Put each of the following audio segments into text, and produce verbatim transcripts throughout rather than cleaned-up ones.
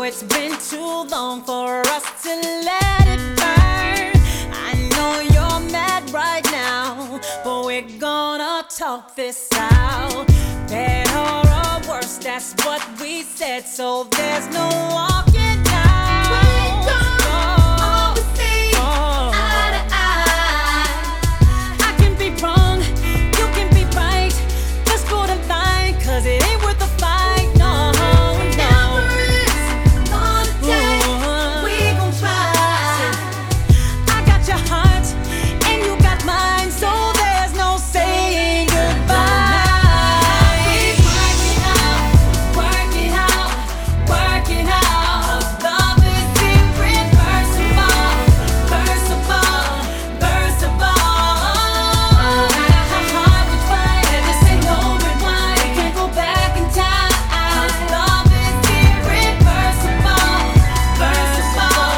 it's been too long for us to let it burn. I know you're mad right now, but we're gonna talk this out. Better or worse, that's what we said, so there's no walking out. We don't always see eye to eye. I can be wrong, you can be right. Let's go to line, cause it ain't worth the fight. No, no. Whatever it's gonna take, we gon' try. I got your heart and you got mine, so there's no saying goodbye. We work it out, work it out, work it out. Love is irreversible, versatile, versatile. No matter how hard we try, this ain't no rewind. We can't go back in time. Love is irreversible, versatile,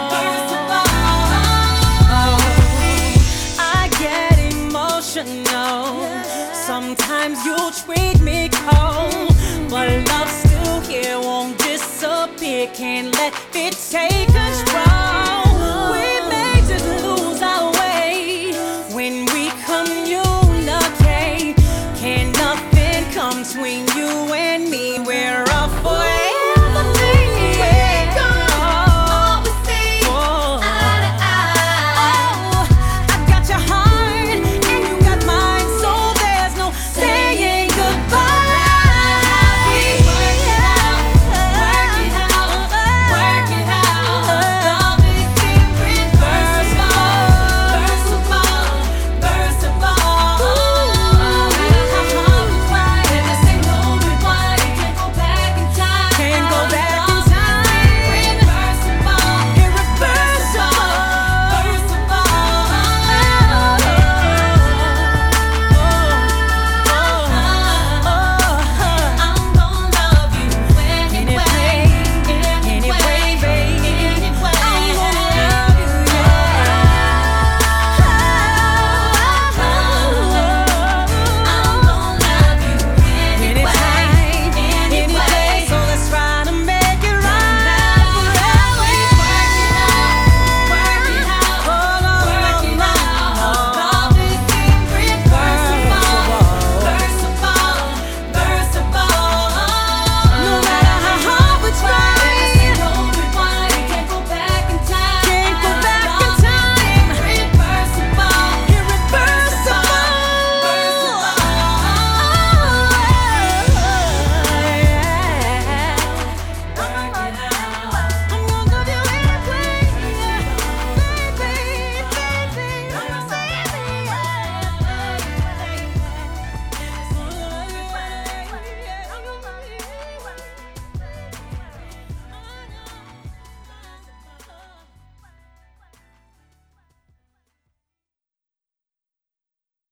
versatile. I get emotional. Sometimes you treat me cold, but love still here, won't disappear. Can't let